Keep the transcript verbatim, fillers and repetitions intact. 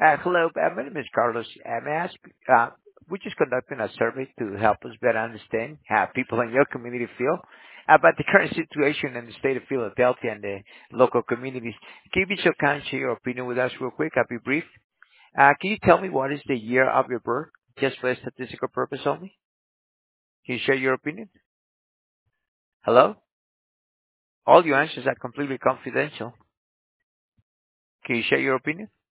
Uh, hello, uh, my name is Carlos. Uh, may I ask, uh, we're just conducting a survey to help us better understand how people in your community feel about the current situation in the state of Philadelphia and the local communities. Can you be so kind to share your opinion with us real quick? I'll be brief. Uh, can you tell me what is the year of your birth, just for a statistical purpose only? Can you share your opinion? Hello? All your answers are completely confidential. Can you share your opinion?